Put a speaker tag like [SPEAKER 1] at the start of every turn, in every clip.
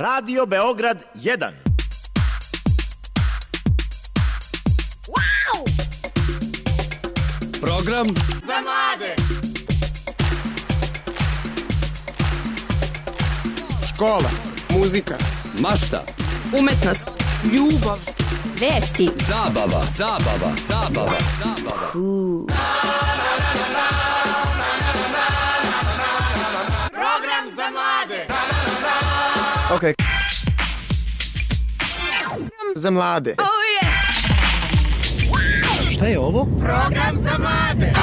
[SPEAKER 1] Radio Beograd 1.
[SPEAKER 2] Wow!
[SPEAKER 3] Program
[SPEAKER 2] za mlade.
[SPEAKER 4] Škola, muzika,
[SPEAKER 3] mašta,
[SPEAKER 5] umetnost, ljubav, vesti,
[SPEAKER 3] zabava.
[SPEAKER 2] Program za mlade.
[SPEAKER 4] Ok. Za mlade.
[SPEAKER 2] Oh yes.
[SPEAKER 1] Šta je ovo?
[SPEAKER 2] Program za mlade.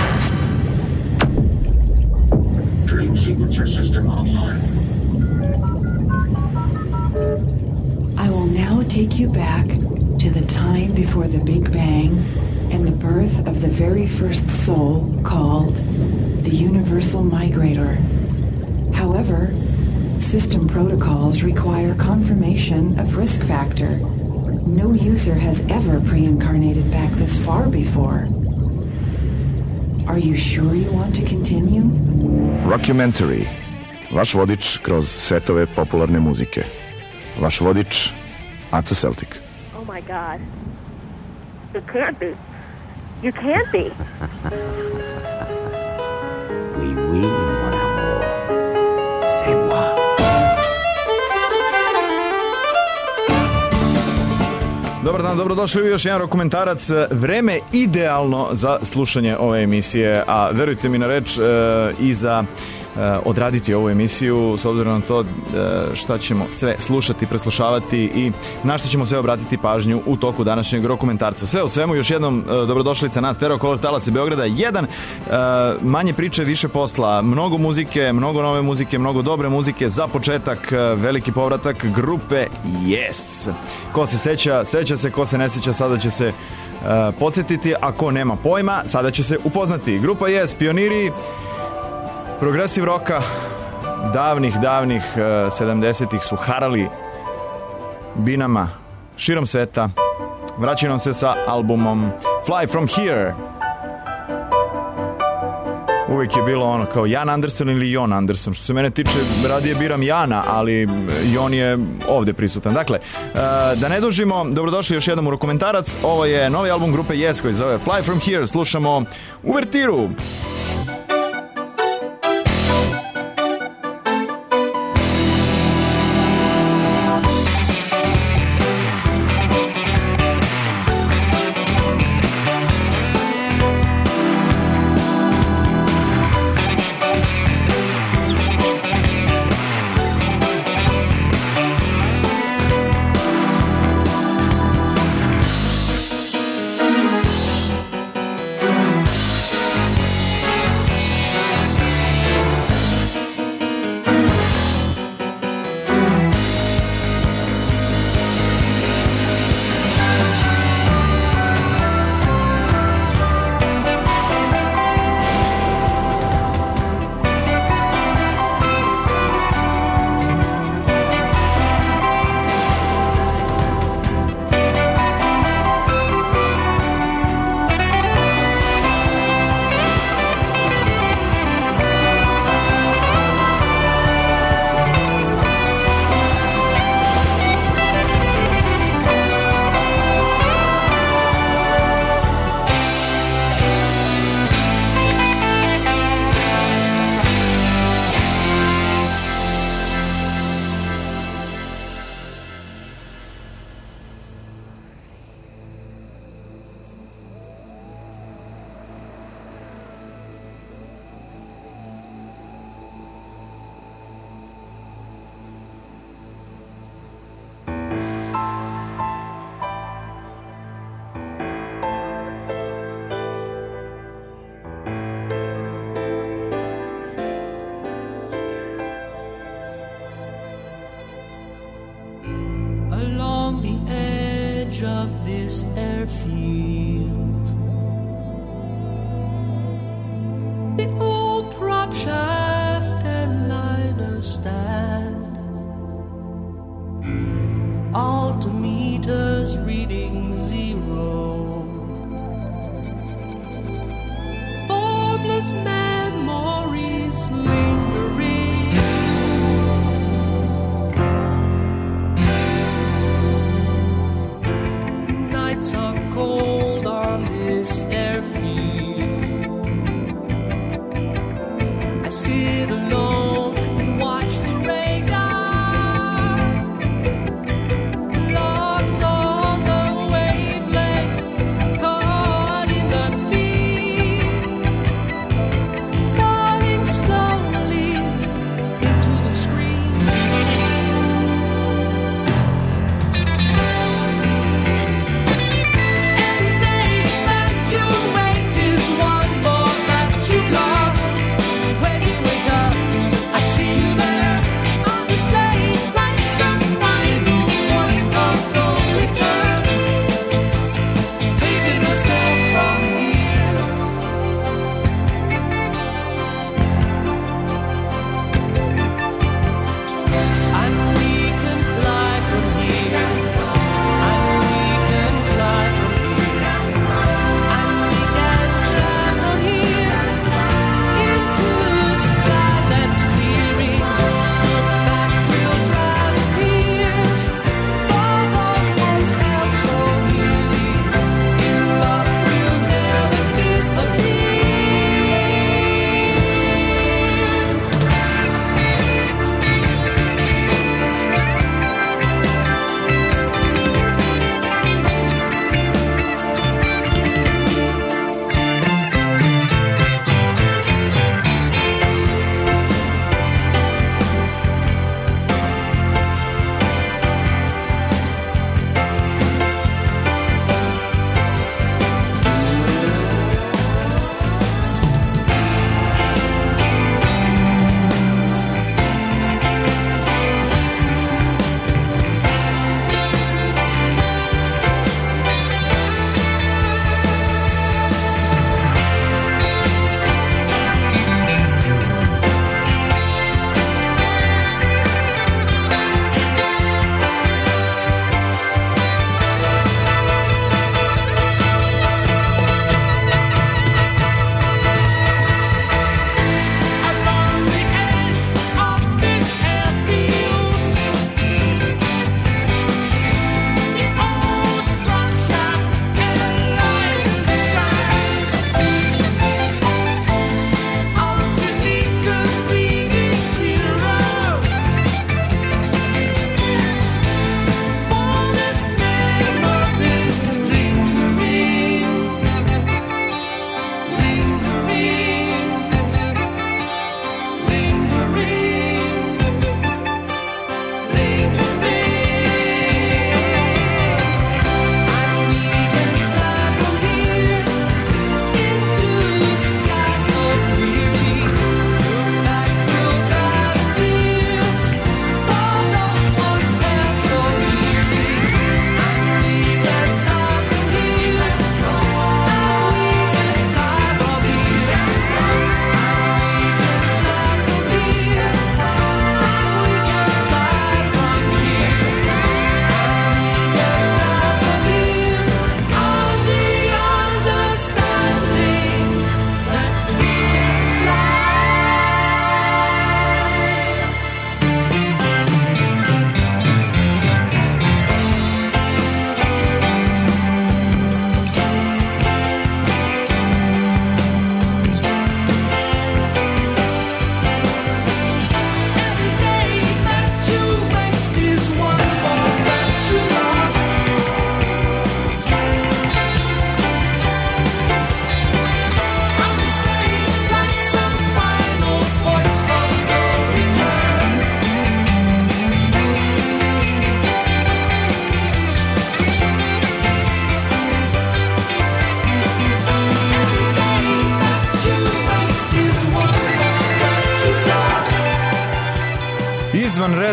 [SPEAKER 6] Dream sequencer system online.
[SPEAKER 7] I will now take you back to the time before the Big Bang and the birth of the very first soul called the Universal Migrator. However, system protocols require confirmation of risk factor. No user has ever pre-incarnated back this far before. Are you sure you want to continue?
[SPEAKER 8] Rockumentary. Vaš vodič kroz svetove popularne muzike. Vaš vodič, Aca Celtic.
[SPEAKER 9] Oh my God. You can't be. You can't be.
[SPEAKER 10] Oui, mon amour. C'est moi.
[SPEAKER 11] Dobar dan, dobrodošli u još jedan Rokomentarac. Vreme idealno za slušanje ove emisije, a verujte mi na reč i za odraditi ovu emisiju s obzirom na to šta ćemo sve slušati, preslušavati i na što ćemo sve obratiti pažnju u toku današnjeg Rokomentarca. Sve u svemu, još jednom dobrodošlica na Stereo Color Talase Beograda 1. Manje priče, više posla, mnogo muzike, mnogo nove muzike, mnogo dobre muzike. Za početak veliki povratak grupe Yes. Ko se seća se, ko se ne seća sada će se podsjetiti, a ko nema pojma sada će se upoznati. Grupa Yes, pioniri progresiv roka davnih 70-ih su harali binama širom sveta. Vraćaju nam se sa albumom Fly From Here. Uvijek je bilo ono kao Jan Anderson ili Jon Anderson. Što se mene tiče, radije biram Jana, ali Jon je ovdje prisutan. Dakle, da ne dužimo, dobrodošli još jednom u Rokomentarac. Ovo je novi album grupe Yes koji zove Fly From Here. Slušamo uvertiru.
[SPEAKER 12] Memories lingering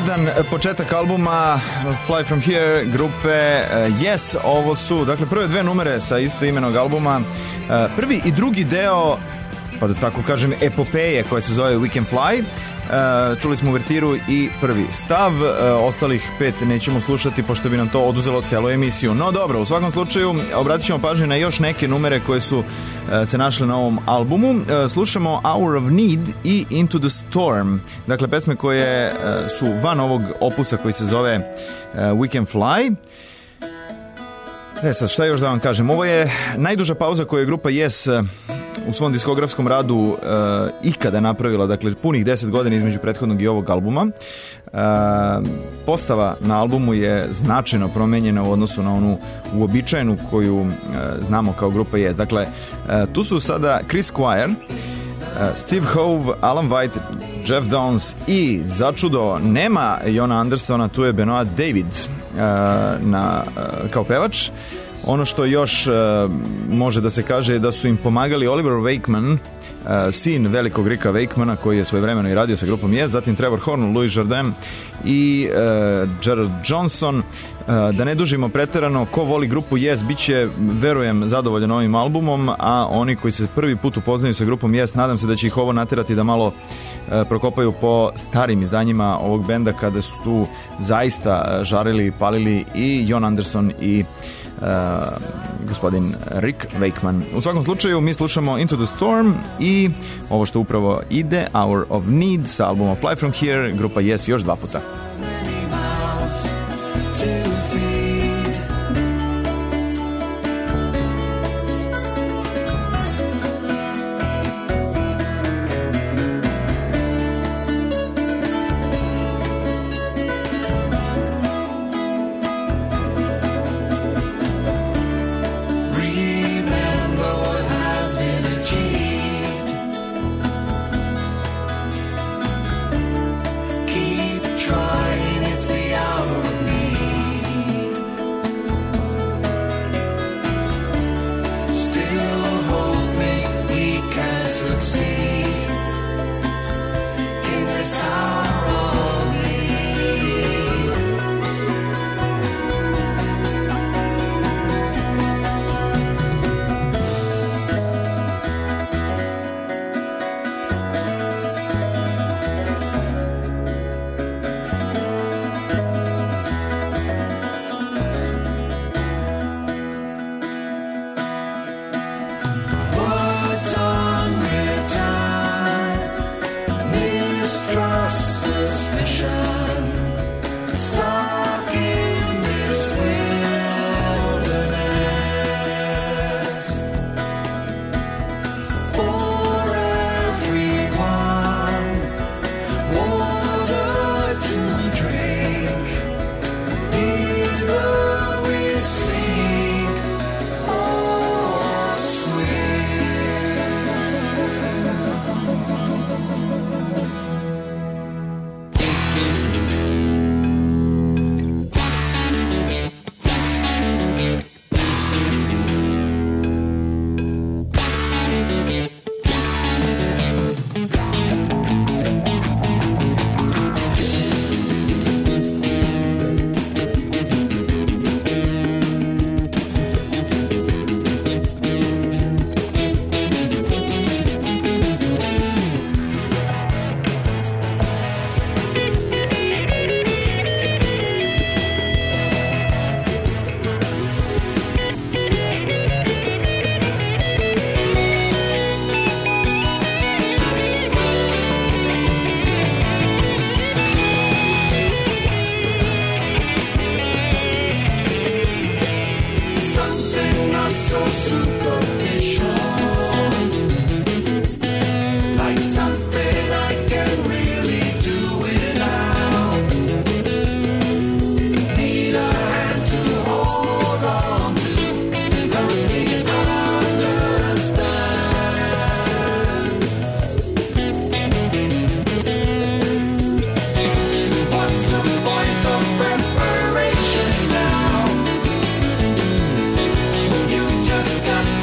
[SPEAKER 11] 1, početak albuma Fly From Here grupe Yes. Ovo su, dakle, prve dve numere sa istoimenog albuma. Prvi i drugi deo, pa da tako kažem, epopeje koja se zove We Can Fly. Čuli smo uvertiru i prvi stav, ostalih 5 nećemo slušati pošto bi nam to oduzelo celu emisiju. No dobro, u svakom slučaju obratit ćemo pažnju na još neke numere koje su se našle na ovom albumu. Slušamo Hour of Need i Into the Storm, dakle pesme koje su van ovog opusa koji se zove We Can Fly. Sad, šta još da vam kažem? Ovo je najduža pauza koju je grupa Yes u svom diskografskom radu ikada napravila, dakle punih 10 godina između prethodnog i ovog albuma. Postava na albumu je značajno promenjena u odnosu na onu uobičajenu koju znamo kao grupa Yes. Dakle, tu su sada Chris Squire, Steve Howe, Alan White, Jeff Downs i začudo nema Jona Andersona, tu je Benoit David kao pevač. Ono što još može da se kaže je da su im pomagali Oliver Wakeman, sin velikog Ricka Wakemana koji je svojevremeno i radio sa grupom Yes, zatim Trevor Horn, Louis Jordan i Gerald Johnson. Da ne dužimo preterano, ko voli grupu Yes bit će, verujem, zadovoljan ovim albumom, a oni koji se prvi put upoznaju sa grupom Yes, nadam se da će ih ovo naterati da malo prokopaju po starim izdanjima ovog benda kada su tu zaista žarili i palili i Jon Anderson i gospodin Rick Wakeman. U svakom slučaju mi slušamo Into the Storm i ovo što upravo ide, Hour of Need sa albumom Fly From Here, grupa Yes još dva puta.
[SPEAKER 2] Just got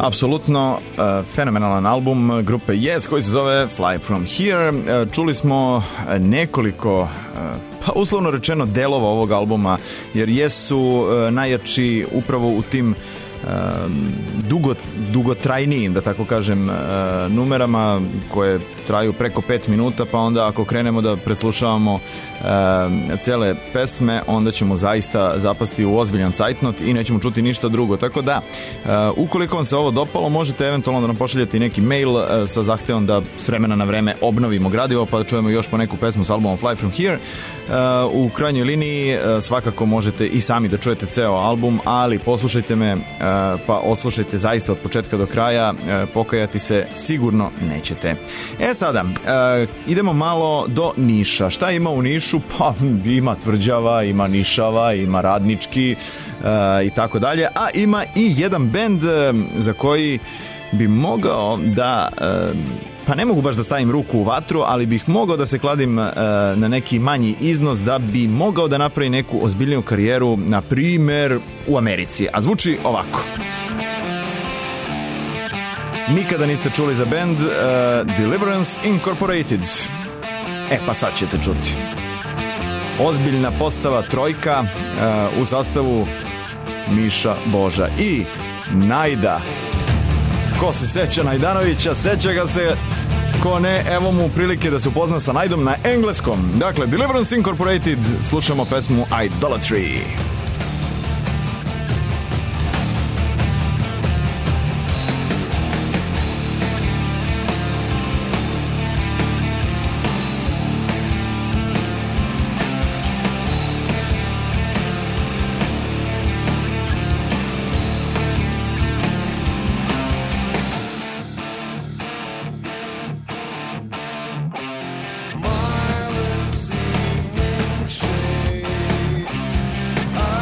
[SPEAKER 11] Apsolutno fenomenalan album grupe Yes koji se zove Fly From Here. Čuli smo nekoliko pa uslovno rečeno delova ovog albuma, jer Yes su najjači upravo u tim dugotrajnijim, da tako kažem, numerama koje traju preko 5 minuta, pa onda ako krenemo da preslušavamo cele pesme, onda ćemo zaista zapasti u ozbiljan cajtnot i nećemo čuti ništa drugo. Tako da, ukoliko vam se ovo dopalo, možete eventualno da nam pošaljete neki mail sa zahtevom da s vremena na vreme obnovimo gradivo, pa da čujemo još po neku pesmu s albumom Fly From Here. U krajnjoj liniji svakako možete i sami da čujete ceo album, ali poslušajte me, pa odslušajte zaista od početka do kraja, pokajati se sigurno nećete. Sada, idemo malo do Niša. Šta ima u Nišu? Pa ima Tvrđava, ima Nišava, ima Radnički i tako dalje, a ima i jedan bend za koji bi mogao da... pa ne mogu baš da stavim ruku u vatru, ali bih mogao da se kladim na neki manji iznos da bi mogao da napravi neku ozbiljniju karijeru, na primer u Americi. A zvuči ovako. Nikada niste čuli za band Deliverance Incorporated. Pa sad ćete čuti. Ozbiljna postava trojka u sastavu Miša, Boža i Najda. Ko se seća Najdanovića, seća ga se. Ko ne, evo mu prilike da se upozna sa Najdom na engleskom. Dakle, Deliverance Incorporated, slušamo pesmu Idolatry.
[SPEAKER 3] I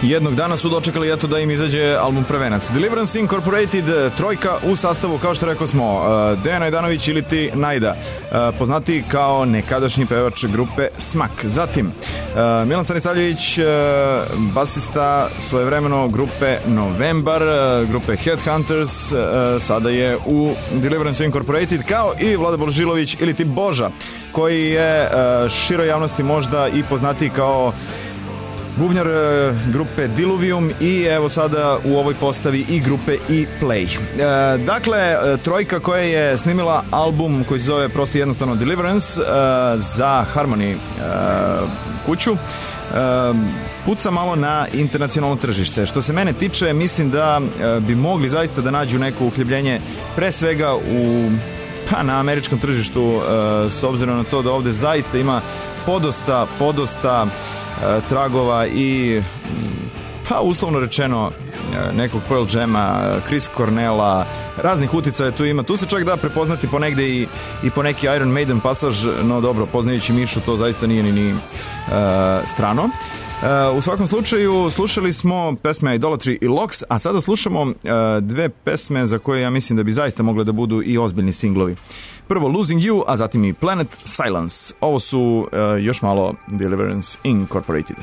[SPEAKER 11] jednog dana su dočekali eto da im izađe album Prevenac. Deliverance Incorporated, trojka u sastavu, kao što rekao smo, Dejan Ajdanović ili ti Najda, poznati kao nekadašnji pevač grupe Smak. Zatim Milan Stanisavljević, basista svojevremeno grupe Novembar, grupe Headhunters, sada je u Deliverance Incorporated, kao i Vlada Božilović ili ti Boža, koji je široj javnosti možda i poznatiji kao bubnjar grupe Diluvium i evo sada u ovoj postavi i grupe E-Play. Dakle, trojka koja je snimila album koji se zove prosto jednostavno Deliverance za Harmony kuću, puca malo na internacionalno tržište. Što se mene tiče, mislim da bi mogli zaista da nađu neko uhljebljenje pre svega na američkom tržištu, s obzirom na to da ovde zaista ima podosta tragova i uslovno rečeno nekog Pearl Jama, Chris Cornella, raznih uticaja tu ima. Tu se čak da prepoznati ponegde i po neki Iron Maiden pasaž, no dobro, poznajući Mišu, to zaista nije ni strano. U svakom slučaju slušali smo pesme Idolatry i Lox, a sada slušamo dve pesme za koje ja mislim da bi zaista mogle da budu i ozbiljni singlovi. Prvo Losing You, a zatim i Planet Silence. Ovo su još malo Deliverance Incorporated.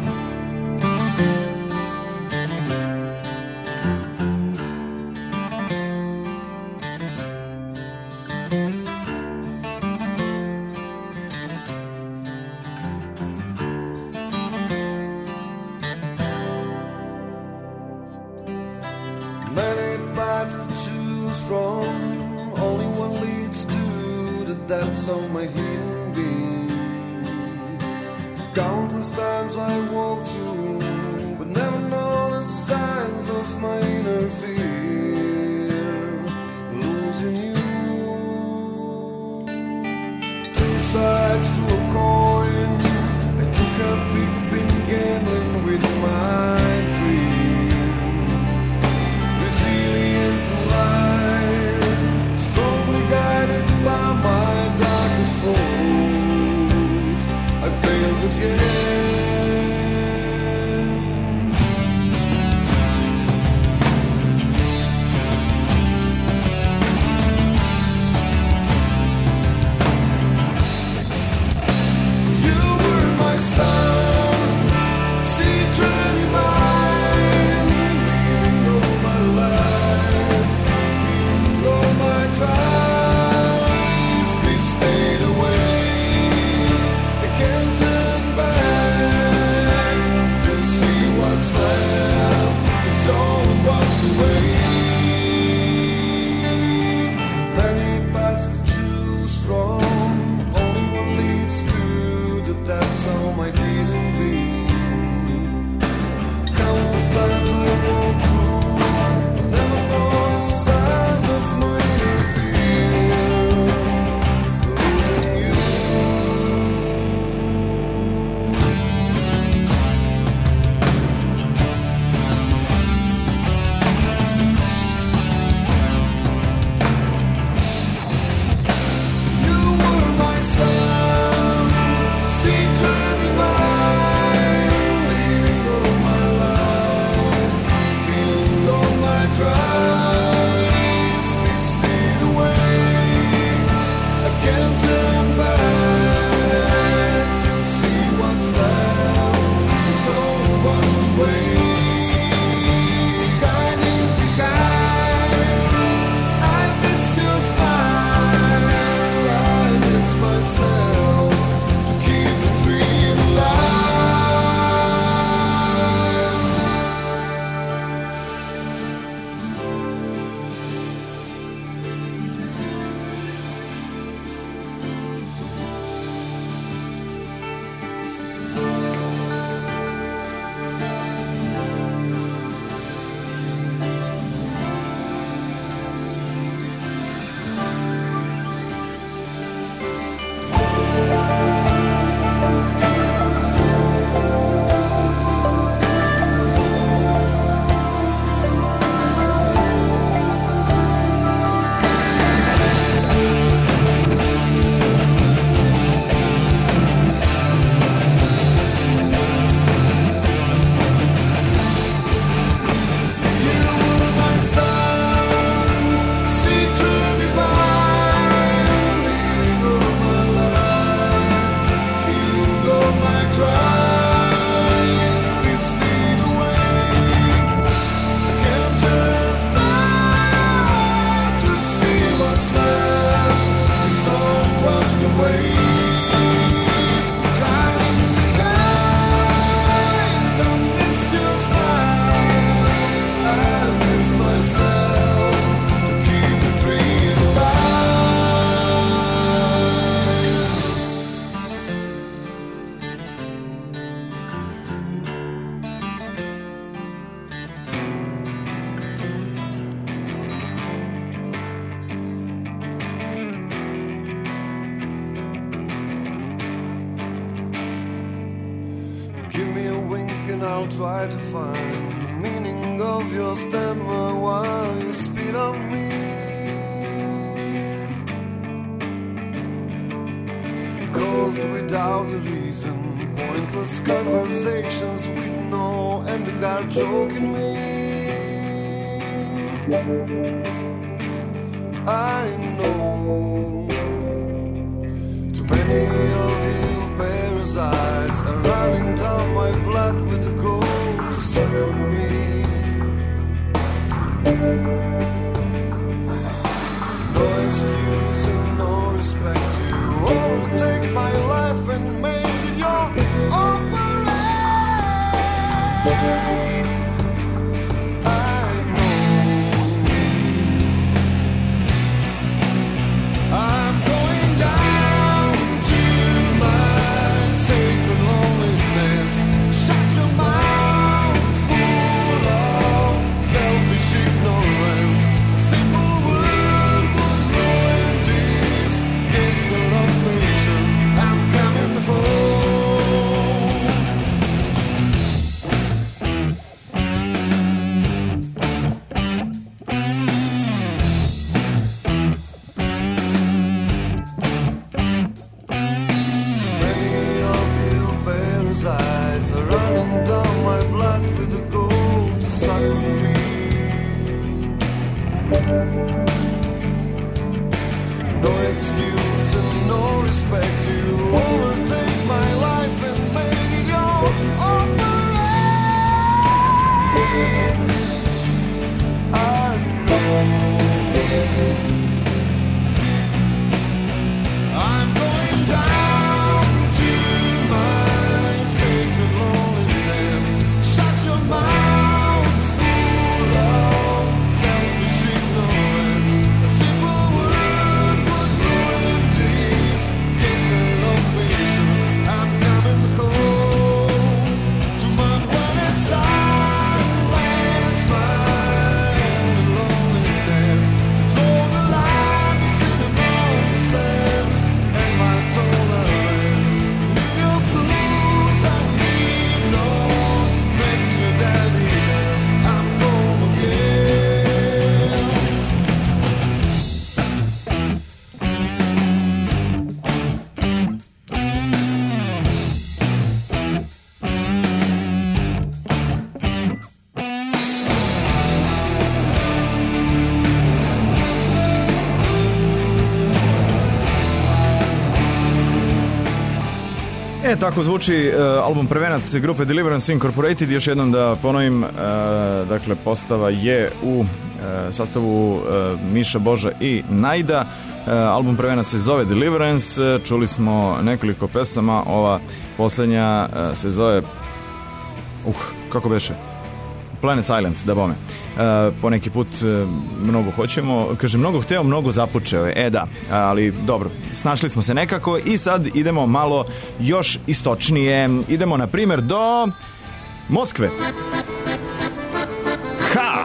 [SPEAKER 3] Many paths to choose from, only one leads to the depths of my hidden being. Countless times I walked through, but never know the signs of my inner fear. Losing you, two sides to a coin. I took a peek, been gambling with my dreams. Resilient lies, strongly guided by my darkest foes. I failed again. I'll try to find the meaning of your stammer while you spit on me. Caused without a reason, pointless conversations with no ending are choking me. I know too many of you parasites are running down my blood with the goal to suck on me. No excuse and no respect. You all take my life and make it your own parade. I'm going down to my sacred loneliness. Shut your mouth full of selfish ignorance. A simple word would ruin this castle of patience. I'm coming home. No excuse and no respect. You overtake my life and make it your own parade. I know I'm going down to my sacred loneliness. Shut your mouth full of selfish ignorance. A simple word would ruin this castle of patience. I'm coming home to my Buenos Aires, my loneliness. Draw the line between the nonsense and my tolerance. Need your clues, I need no mentioned evidence. I'm home again.
[SPEAKER 11] Tako zvuči album prvenac grupe Deliverance Incorporated. Još jednom da ponovim, dakle postava je u sastavu Miša, Boža i Najda. Album prvenac se zove Deliverance. Čuli smo nekoliko pesama. Ova poslednja se zove kako beše? Planet Silence, da bome. Poneki put mnogo hoćemo, kaže mnogo hteo, mnogo započeo je. Da, ali dobro, snašli smo se nekako i sad idemo malo još istočnije. Idemo na primjer do Moskve. Ha!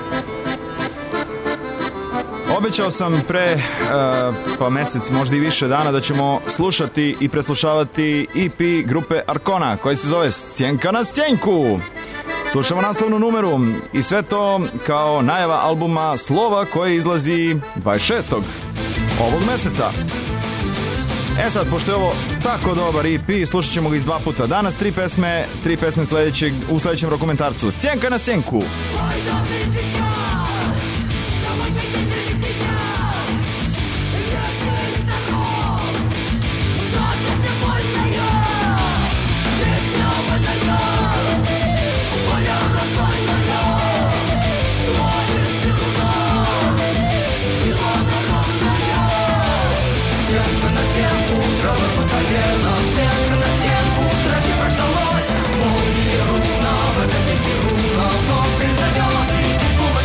[SPEAKER 11] Obećao sam pre pa mesec, možda i više dana, da ćemo slušati i preslušavati EP grupe Arkona, koji se zove Scjenka na stjenku. Slušamo naslovnu numeru i sve to kao najava albuma Slova koji izlazi 26. ovog meseca. Sad, pošto je ovo tako dobar EP, slušat ćemo ga iz dva puta. Danas tri pesme u sledećem dokumentarcu. Scjenka na stjenku.
[SPEAKER 12] Молния руна, в это руна, но призовет, и тепло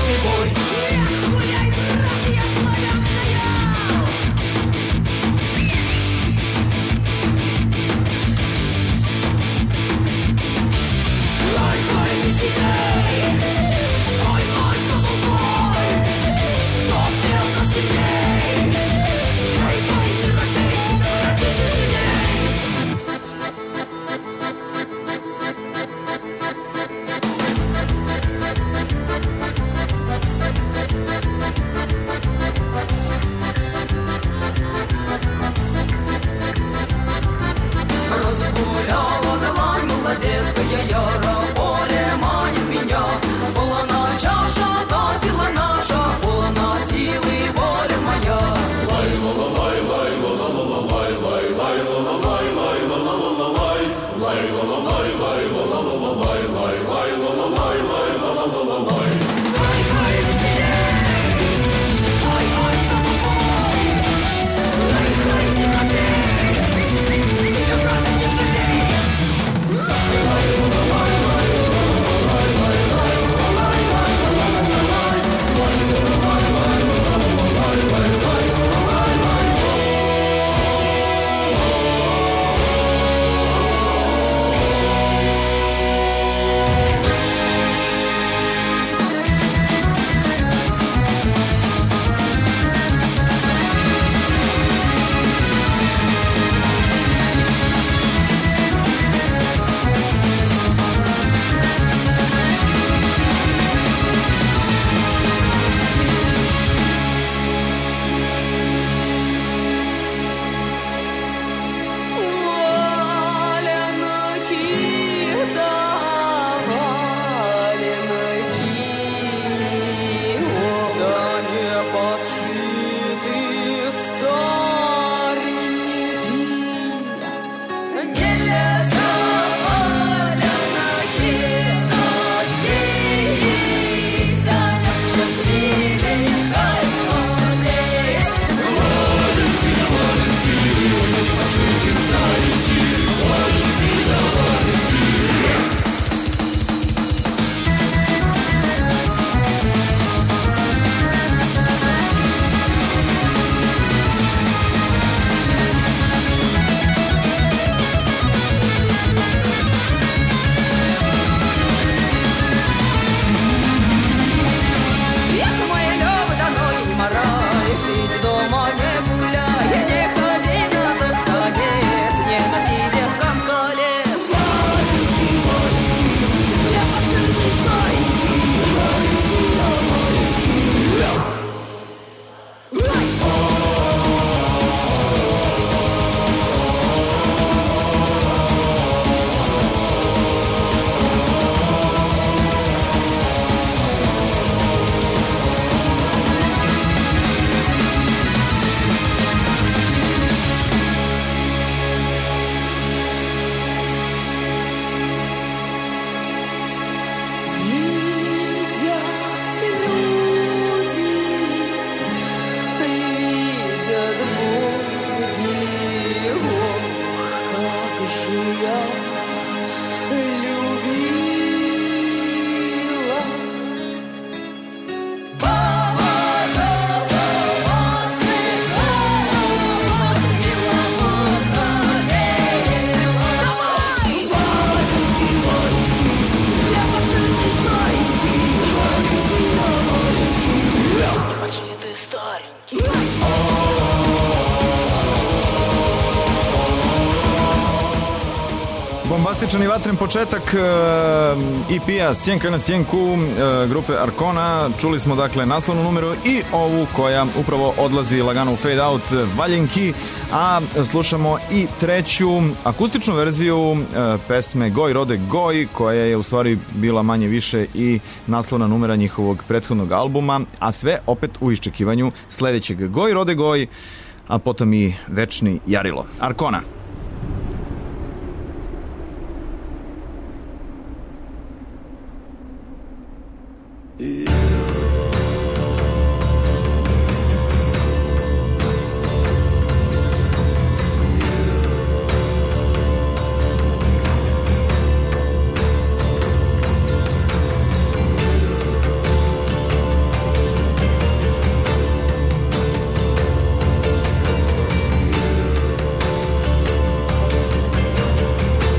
[SPEAKER 11] bombastičan i vatren početak EP-a Stjenka na stjenku grupe Arkona. Čuli smo dakle naslovnu numeru i ovu koja upravo odlazi lagano u fade out, Valjenki, a slušamo i treću akustičnu verziju pesme Goj rode goj, koja je u stvari bila manje više i naslovna numera njihovog prethodnog albuma, a sve opet u iščekivanju sledećeg Goj rode goj, a potom i večni Jarilo. Arkona.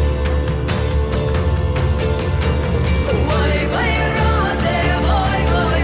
[SPEAKER 12] Voj, voj, rode, voj, voj.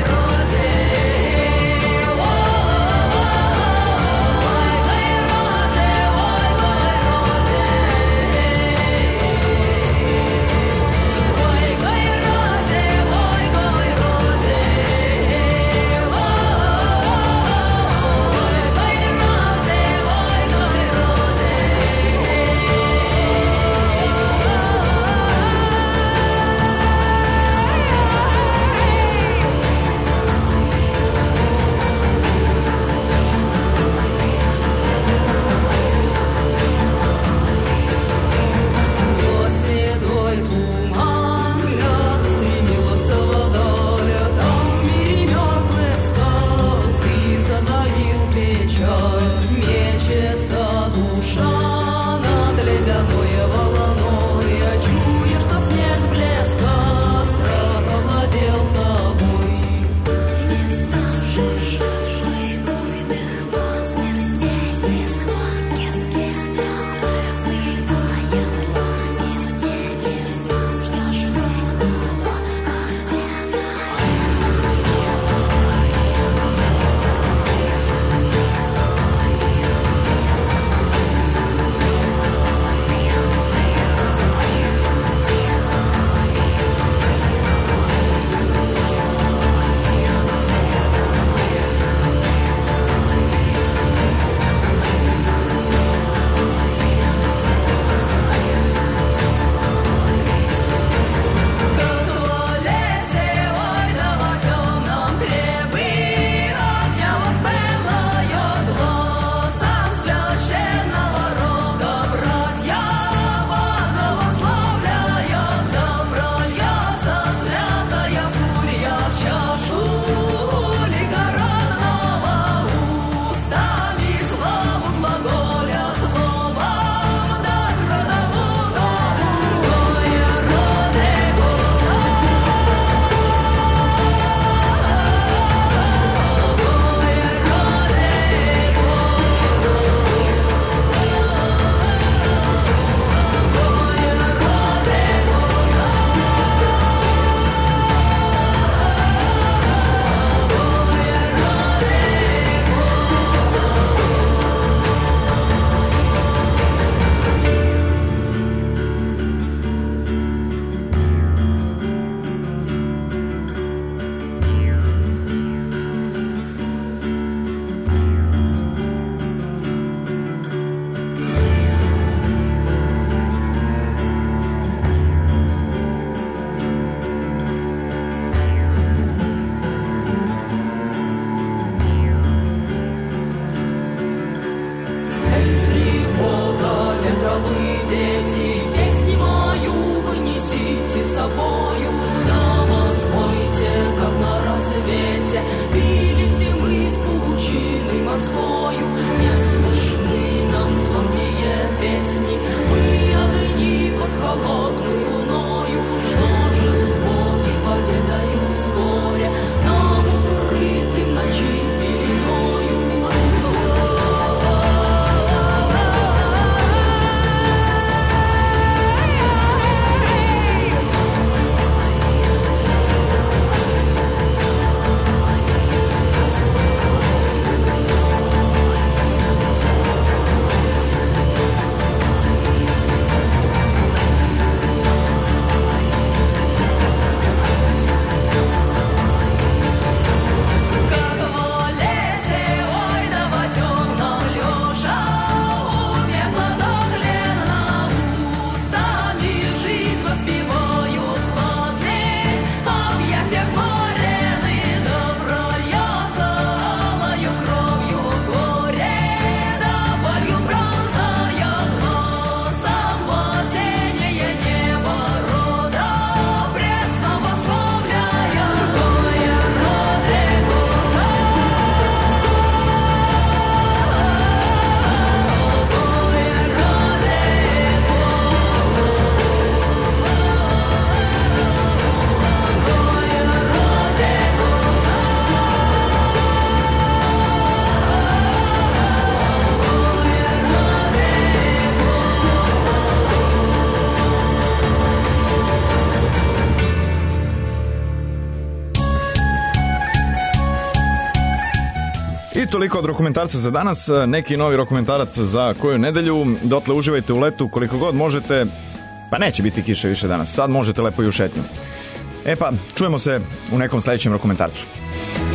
[SPEAKER 11] I toliko od dokumentarca za danas. Neki novi dokumentarac za koju nedelju. Dotle uživajte u letu koliko god možete. Pa neće biti kiše više danas. Sad možete lepo i u šetnju. E pa, čujemo se u nekom sledećem dokumentarcu.